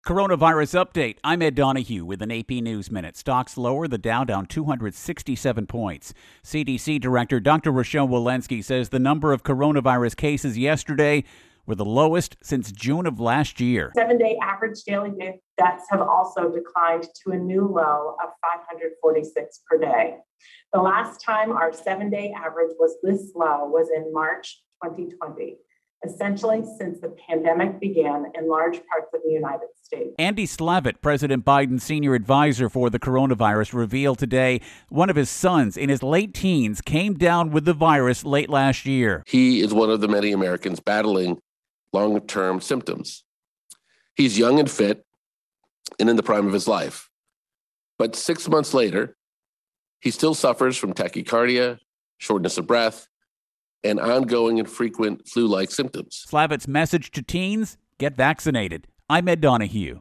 Coronavirus update. I'm Ed Donahue with an AP News Minute. Stocks lower, the Dow down 267 points. CDC Director Dr. Rochelle Walensky says the number of coronavirus cases yesterday were the lowest since June of last year. 7-day average daily deaths have also declined to a new low of 546 per day. The last time our 7-day average was this low was in March 2020. Essentially since the pandemic began in large parts of the United States. Andy Slavitt, President Biden's senior advisor for the coronavirus, revealed today one of his sons in his late teens came down with the virus late last year. He is one of the many Americans battling long-term symptoms. He's young and fit and in the prime of his life. But 6 months later, he still suffers from tachycardia, shortness of breath, and ongoing and frequent flu-like symptoms. Slavitt's message to teens: get vaccinated. I'm Ed Donahue.